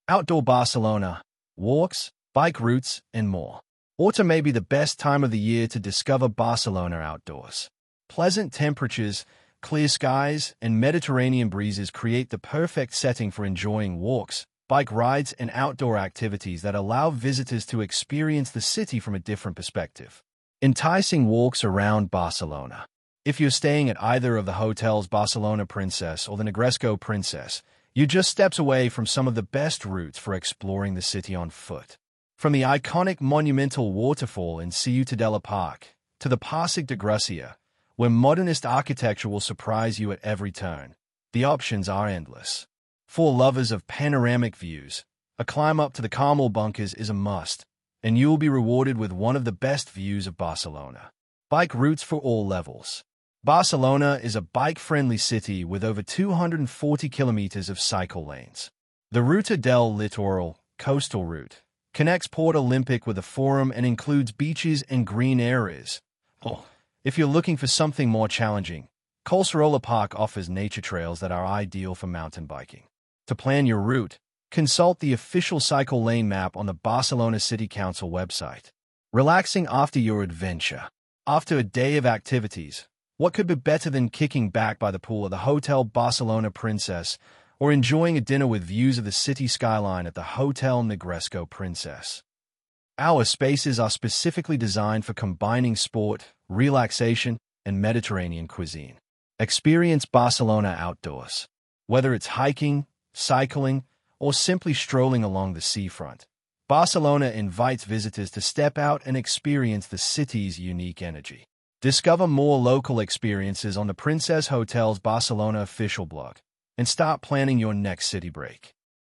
Outdoor Barcelona, walks, bike routes, and more. Autumn may be the best time of the year to discover Barcelona outdoors. Pleasant temperatures, clear skies, and Mediterranean breezes create the perfect setting for enjoying walks, bike rides, and outdoor activities that allow visitors to experience the city from a different perspective. Enticing walks around Barcelona. If you're staying at either of the hotels Barcelona Princess or the Negresco Princess, you're just steps away from some of the best routes for exploring the city on foot. From the iconic monumental waterfall in Ciutadella Park to the Passeig de Gràcia, where modernist architecture will surprise you at every turn, the options are endless. For lovers of panoramic views, a climb up to the Carmel bunkers is a must, and you will be rewarded with one of the best views of Barcelona. Bike routes for all levels. Barcelona is a bike-friendly city with over 240 kilometers of cycle lanes. The Ruta del Litoral, coastal route, connects Port Olympic with the Forum and includes beaches and green areas. If you're looking for something more challenging, Collserola Park offers nature trails that are ideal for mountain biking. To plan your route, consult the official cycle lane map on the Barcelona City Council website. Relaxing after your adventure. After a day of activities, what could be better than kicking back by the pool of the Hotel Barcelona Princess or enjoying a dinner with views of the city skyline at the Hotel Negresco Princess? Our spaces are specifically designed for combining sport, relaxation, and Mediterranean cuisine. Experience Barcelona outdoors. Whether it's hiking, cycling, or simply strolling along the seafront, Barcelona invites visitors to step out and experience the city's unique energy. Discover more local experiences on the Princess Hotels Barcelona official blog and start planning your next city break.